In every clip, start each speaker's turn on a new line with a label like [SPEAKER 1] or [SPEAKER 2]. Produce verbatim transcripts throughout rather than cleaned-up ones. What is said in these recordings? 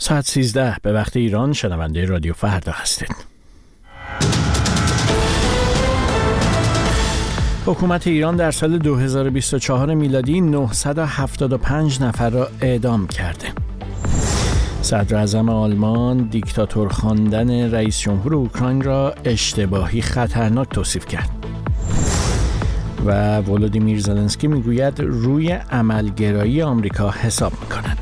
[SPEAKER 1] ساعت سیزده به وقت ایران، شنونده رادیو فردا هستید. حکومت ایران در سال دو هزار و بیست و چهار میلادی نهصد و هفتاد و پنج نفر را اعدام کرده. صدر اعظم آلمان دیکتاتور خواندن رئیس جمهور اوکراین را اشتباهی خطرناک توصیف کرد. و ولودیمیر زلنسکی میگوید روی عملگرایی آمریکا حساب میکند.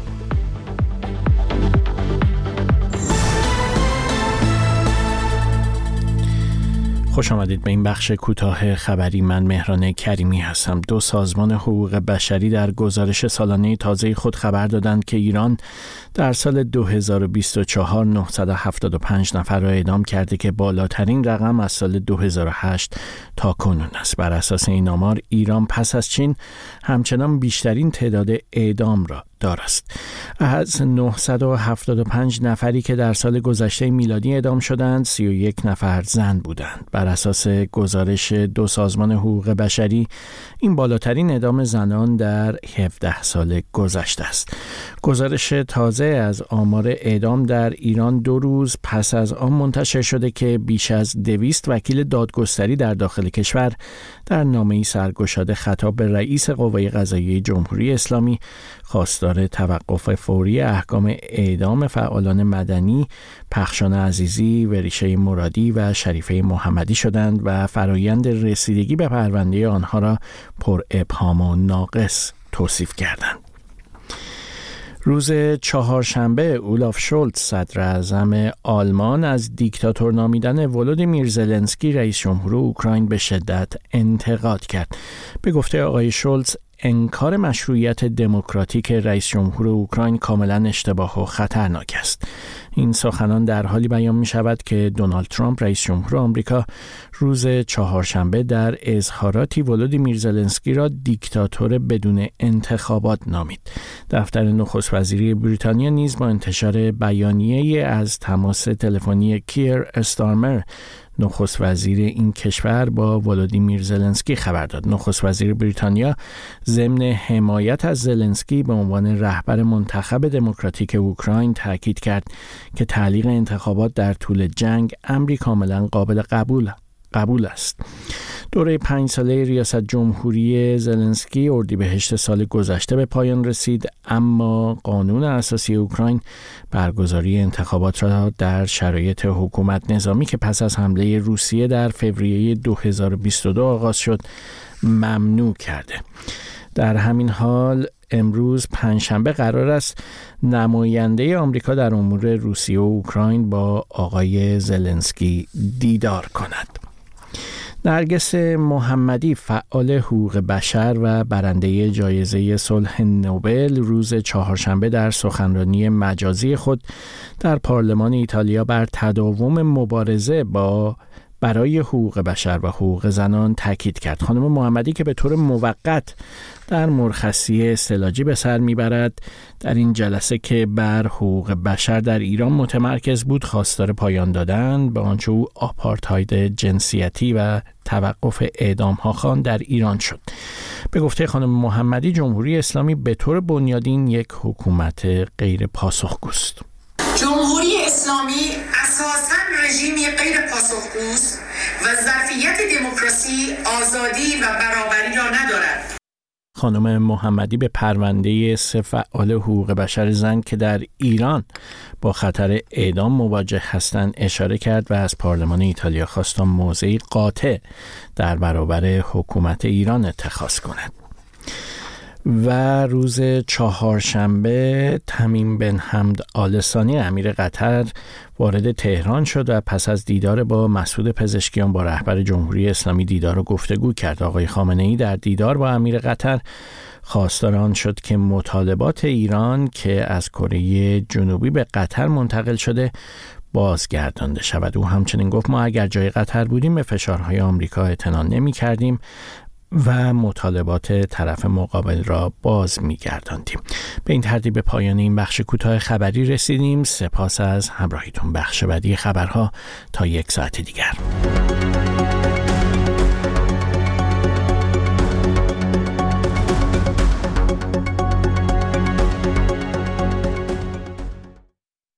[SPEAKER 1] خوش آمدید به این بخش کوتاه خبری. من مهران کریمی هستم. دو سازمان حقوق بشری در گزارش سالانه تازه خود خبر دادند که ایران در سال دو هزار و بیست و چهار نهصد و هفتاد و پنج نفر را اعدام کرده که بالاترین رقم از سال دو هزار و هشت تا کنون است. بر اساس این آمار ایران پس از چین همچنان بیشترین تعداد اعدام را دارست. از نهصد و هفتاد و پنج نفری که در سال گذشته میلادی اعدام شدند، سی و یک نفر زن بودند. بر اساس گزارش دو سازمان حقوق بشری این بالاترین اعدام زنان در هفده سال گذشته است. گزارش تازه از آمار اعدام در ایران دو روز پس از آن منتشر شده که بیش از دویست وکیل دادگستری در داخل کشور در نامه‌ای سرگشاده خطاب به رئیس قوه قضاییه جمهوری اسلامی خواستار توقف فوری احکام اعدام فعالان مدنی پخشان عزیزی، وریشه مرادی و شریفه محمدی شدند و فرایند رسیدگی به پرونده آنها را پر ابهام و ناقص توصیف کردند. روز چهارشنبه اولاف شولتز صدر اعظم آلمان از دیکتاتور نامیدن ولودیمیر زلنسکی رئیس جمهور اوکراین به شدت انتقاد کرد. به گفته آقای شولتز انکار مشروعیت دموکراتیک رئیس جمهور اوکراین کاملا اشتباه و خطرناک است. این سخنان در حالی بیان می شود که دونالد ترامپ رئیس جمهور آمریکا روز چهارشنبه در اظهاراتی ولودیمیر زلنسکی را دیکتاتور بدون انتخابات نامید. دفتر نخست وزیری بریتانیا نیز با انتشار بیانیه‌ای از تماس تلفنی کیر استارمر نخست وزیر این کشور با ولودیمیر زلنسکی خبر داد. نخست وزیر بریتانیا ضمن حمایت از زلنسکی به عنوان رهبر منتخب دموکراتیک اوکراین تاکید کرد که تعلیق انتخابات در طول جنگ امری کاملا قابل قبول قبول است. دوره پنج ساله ریاست جمهوری زلنسکی اردیبهشت سال گذشته به پایان رسید، اما قانون اساسی اوکراین برگزاری انتخابات را در شرایط حکومت نظامی که پس از حمله روسیه در فوریه دو هزار و بیست و دو آغاز شد ممنوع کرده. در همین حال امروز پنجشنبه قرار است نماینده آمریکا در امور روسیه و اوکراین با آقای زلنسکی دیدار کند. نرگس محمدی فعال حقوق بشر و برنده جایزه صلح نوبل روز چهارشنبه در سخنرانی مجازی خود در پارلمان ایتالیا بر تداوم مبارزه با برای حقوق بشر و حقوق زنان تاکید کرد. خانم محمدی که به طور موقت در مرخصی استعلاجی به سر میبرد، در این جلسه که بر حقوق بشر در ایران متمرکز بود خواستار پایان دادن به آنچه او آپارتاید جنسیتی و توقف اعدام ها خواند در ایران شد. به گفته خانم محمدی جمهوری اسلامی به طور بنیادین یک حکومت غیر پاسخگوست.
[SPEAKER 2] جمهوری اسلامی اساساً رژیمی غیر پاسخگوست و ظرفیت دموکراسی، آزادی و برابری را ندارد.
[SPEAKER 1] خانم محمدی به پرونده سه فعال حقوق بشر زن که در ایران با خطر اعدام مواجه هستند اشاره کرد و از پارلمان ایتالیا خواست تا موضعی قاطع در برابر حکومت ایران اتخاذ کند. و روز چهارشنبه تمیم بن حمد آل ثانی امیر قطر وارد تهران شد و پس از دیدار با مسعود پزشکیان با رهبر جمهوری اسلامی دیدار و گفتگو کرد. آقای خامنه‌ای در دیدار با امیر قطر خواستار آن شد که مطالبات ایران که از کره جنوبی به قطر منتقل شده بازگردانده شود. او همچنین گفت ما اگر جای قطر بودیم به فشارهای آمریکا اعتنا نمی‌کردیم و مطالبات طرف مقابل را باز می‌گرداندیم. به این ترتیب به پایان این بخش کوتاه خبری رسیدیم. سپاس از همراهیتون. بخش بعدی خبرها تا یک ساعت دیگر.